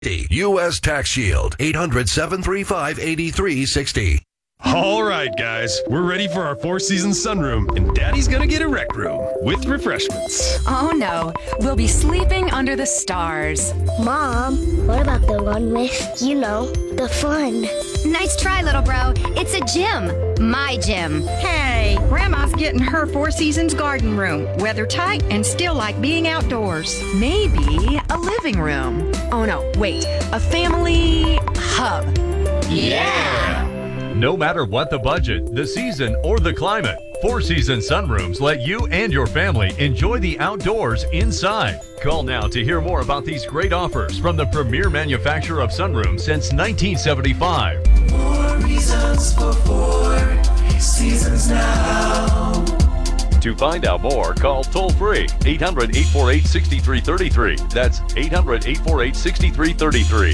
U.S. Tax Shield, 800-735-8360. All right, guys, we're ready for our Four Seasons sunroom, and Daddy's gonna get a rec room with refreshments. Oh no, we'll be sleeping under the stars. Mom, what about the one with, the fun? Nice try, little bro. It's a gym. My gym. Hey, Grandma's getting her Four Seasons garden room. Weather tight and still like being outdoors. Maybe a living room. Oh no, wait, a family hub. Yeah! No matter what the budget, the season, or the climate, Four Seasons Sunrooms let you and your family enjoy the outdoors inside. Call now to hear more about these great offers from the premier manufacturer of sunrooms since 1975. More reasons for Four Seasons now. To find out more, call toll-free 800-848-6333. That's 800-848-6333.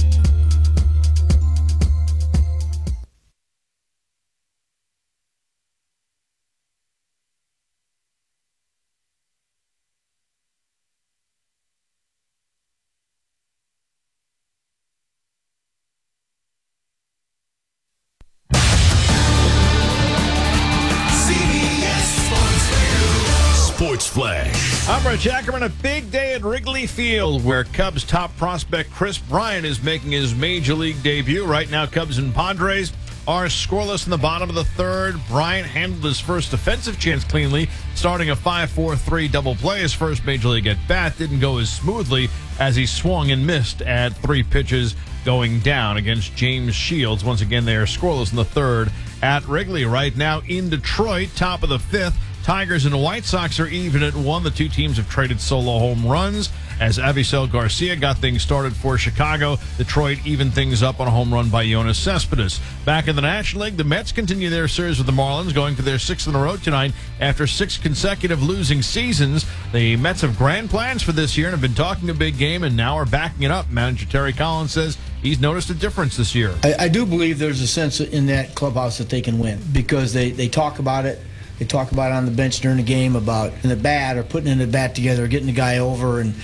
Sports Flash. I'm Rich Ackerman. A big day at Wrigley Field where Cubs top prospect Chris Bryant is making his major league debut. Right now, Cubs and Padres are scoreless in the bottom of the third. Bryant handled his first defensive chance cleanly, starting a 5-4-3 double play. His first major league at bat didn't go as smoothly as he swung and missed at 3 pitches going down against James Shields. Once again, they are scoreless in the third at Wrigley. Right now in Detroit, top of the fifth. Tigers and the White Sox are even at 1. The two teams have traded solo home runs as Avisail Garcia got things started for Chicago. Detroit evened things up on a home run by Yoenis Cespedes. Back in the National League, the Mets continue their series with the Marlins, going for their 6th in a row tonight after 6 consecutive losing seasons. The Mets have grand plans for this year and have been talking a big game and now are backing it up. Manager Terry Collins says he's noticed a difference this year. I do believe there's a sense in that clubhouse that they can win because they talk about it. They talk about it on the bench during the game about in the bat or putting in the bat together, getting the guy over and,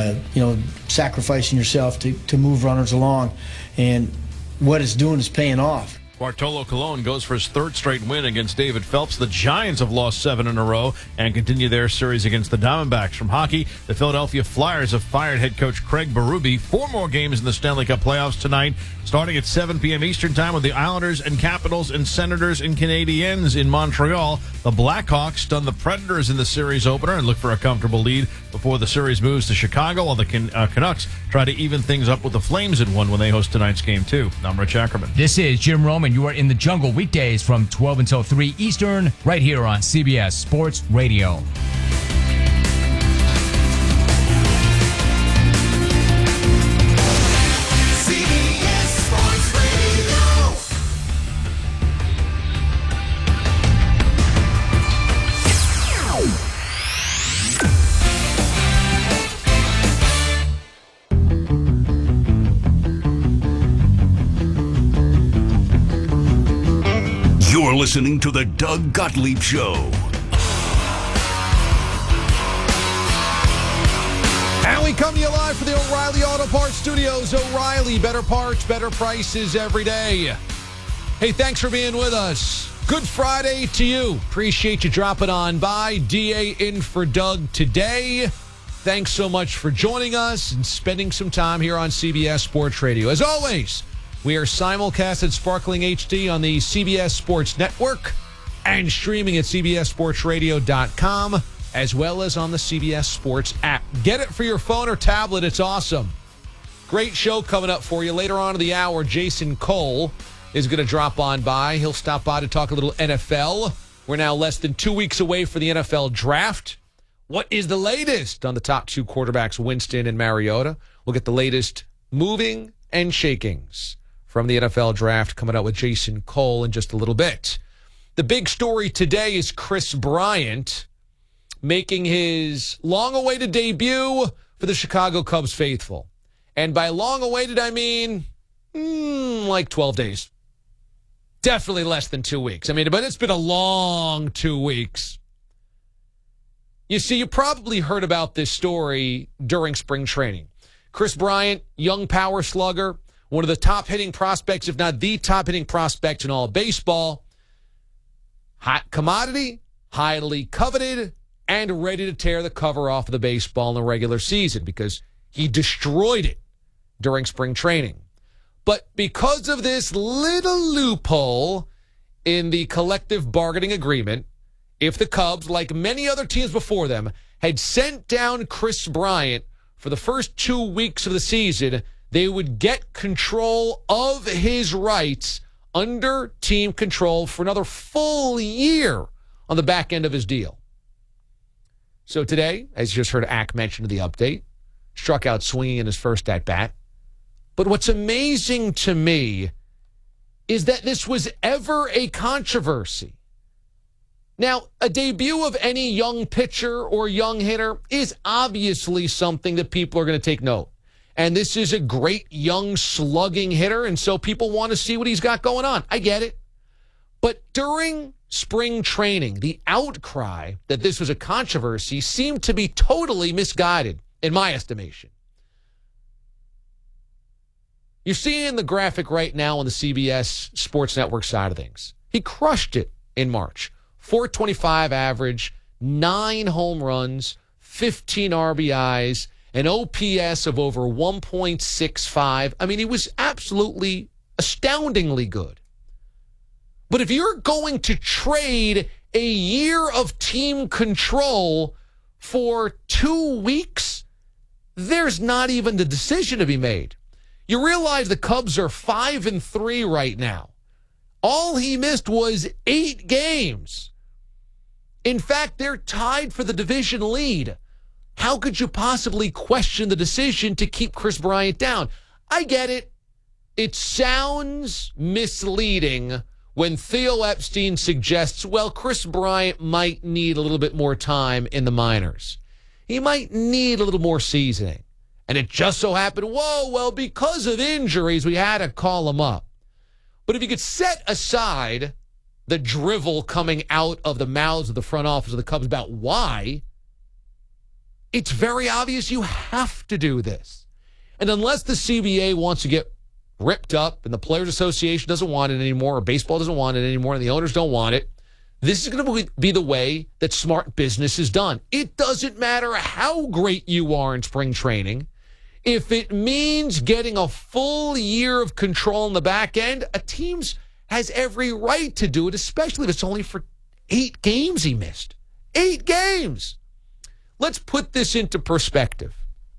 sacrificing yourself to move runners along. And what it's doing is paying off. Bartolo Colon goes for his 3rd straight win against David Phelps. The Giants have lost 7 in a row and continue their series against the Diamondbacks. From hockey, the Philadelphia Flyers have fired head coach Craig Berube. 4 more games in the Stanley Cup playoffs tonight, starting at 7 p.m. Eastern time with the Islanders and Capitals and Senators and Canadiens in Montreal. The Blackhawks stun the Predators in the series opener and look for a comfortable lead before the series moves to Chicago, while the Canucks try to even things up with the Flames in 1 when they host tonight's game 2. I'm Rich Ackerman. This is Jim Roman. You are in the Jungle weekdays from 12 until 3 Eastern, right here on CBS Sports Radio. You're listening to the Doug Gottlieb Show. And we come to you live from the O'Reilly Auto Parts Studios. O'Reilly, better parts, better prices every day. Hey, thanks for being with us. Good Friday to you. Appreciate you dropping on by. DA in for Doug today. Thanks so much for joining us and spending some time here on CBS Sports Radio. As always, we are simulcast at Sparkling HD on the CBS Sports Network and streaming at cbssportsradio.com, as well as on the CBS Sports app. Get it for your phone or tablet. It's awesome. Great show coming up for you. Later on in the hour, Jason Cole is going to drop on by. He'll stop by to talk a little NFL. We're now less than 2 weeks away for the NFL draft. What is the latest on the top 2 quarterbacks, Winston and Mariota? We'll get the latest moving and shakings from the NFL draft coming out with Jason Cole in just a little bit. The big story today is Chris Bryant making his long-awaited debut for the Chicago Cubs faithful. And by long-awaited, I mean like 12 days. Definitely less than 2 weeks. But it's been a long 2 weeks. You see, you probably heard about this story during spring training. Chris Bryant, young power slugger, one of the top hitting prospects, if not the top hitting prospect in all of baseball. Hot commodity, highly coveted, and ready to tear the cover off of the baseball in the regular season because he destroyed it during spring training. But because of this little loophole in the collective bargaining agreement, if the Cubs, like many other teams before them, had sent down Chris Bryant for the first 2 weeks of the season, they would get control of his rights under team control for another full year on the back end of his deal. So today, as you just heard Ack mention in the update, struck out swinging in his first at-bat. But what's amazing to me is that this was ever a controversy. Now, a debut of any young pitcher or young hitter is obviously something that people are going to take note. And this is a great young slugging hitter, and so people want to see what he's got going on. I get it. But during spring training, the outcry that this was a controversy seemed to be totally misguided, in my estimation. You're seeing the graphic right now on the CBS Sports Network side of things. He crushed it in March. 425 average, 9 home runs, 15 RBIs, an OPS of over 1.65. I mean, he was absolutely astoundingly good. But if you're going to trade a year of team control for 2 weeks, there's not even the decision to be made. You realize the Cubs are 5-3 right now. All he missed was 8 games. In fact, they're tied for the division lead. How could you possibly question the decision to keep Chris Bryant down? I get it. It sounds misleading when Theo Epstein suggests, well, Chris Bryant might need a little bit more time in the minors. He might need a little more seasoning. And it just so happened, because of injuries, we had to call him up. But if you could set aside the drivel coming out of the mouths of the front office of the Cubs about why, it's very obvious you have to do this. And unless the CBA wants to get ripped up and the Players Association doesn't want it anymore, or baseball doesn't want it anymore, and the owners don't want it, this is going to be the way that smart business is done. It doesn't matter how great you are in spring training. If it means getting a full year of control in the back end, a team has every right to do it, especially if it's only for 8 games he missed. 8 games. Let's put this into perspective.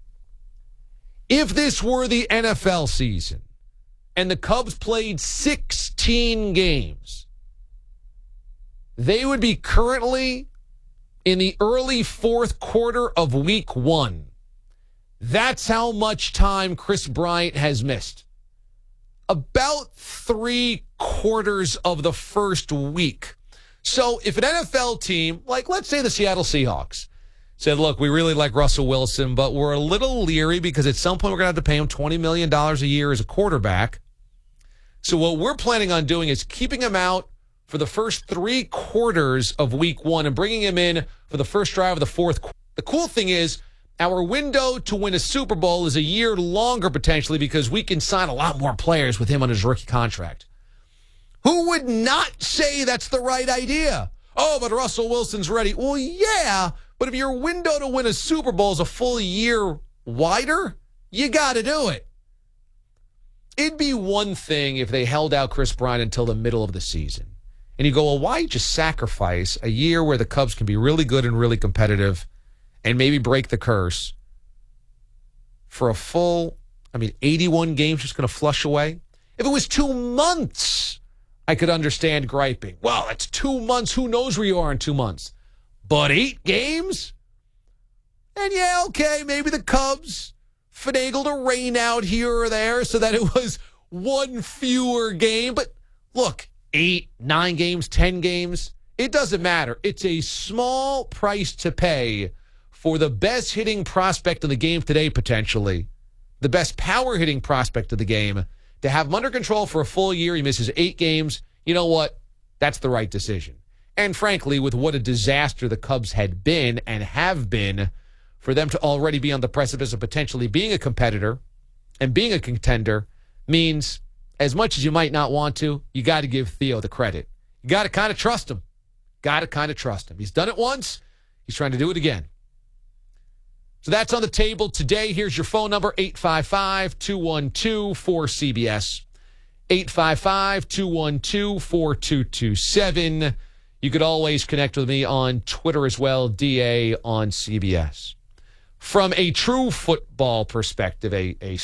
If this were the NFL season and the Cubs played 16 games, they would be currently in the early 4th quarter of week 1. That's how much time Chris Bryant has missed. About 3/4 of the first week. So if an NFL team, like let's say the Seattle Seahawks, said, look, we really like Russell Wilson, but we're a little leery because at some point we're going to have to pay him $20 million a year as a quarterback. So what we're planning on doing is keeping him out for the first 3/4 of week 1 and bringing him in for the first drive of the 4th quarter. The cool thing is, our window to win a Super Bowl is a year longer potentially because we can sign a lot more players with him on his rookie contract. Who would not say that's the right idea? Oh, but Russell Wilson's ready. Well, yeah, but if your window to win a Super Bowl is a full year wider, you got to do it. It'd be one thing if they held out Chris Bryant until the middle of the season. And you go, well, why just sacrifice a year where the Cubs can be really good and really competitive and maybe break the curse for a full, 81 games just going to flush away? If it was 2 months, I could understand griping. Well, that's 2 months. Who knows where you are in 2 months? But 8 games? And yeah, okay, maybe the Cubs finagled a rain out here or there so that it was 1 fewer game. But look, 8, 9 games, 10 games, it doesn't matter. It's a small price to pay for the best hitting prospect in the game today, potentially, the best power hitting prospect of the game, to have him under control for a full year. He misses 8 games. You know what? That's the right decision. And frankly, with what a disaster the Cubs had been and have been for them to already be on the precipice of potentially being a competitor and being a contender means, as much as you might not want to, you got to give Theo the credit. You got to kind of trust him. He's done it once. He's trying to do it again. So that's on the table today. Here's your phone number, 855-212-4CBS. 855-212-4227. You could always connect with me on Twitter as well, DA on CBS. From a true football perspective, a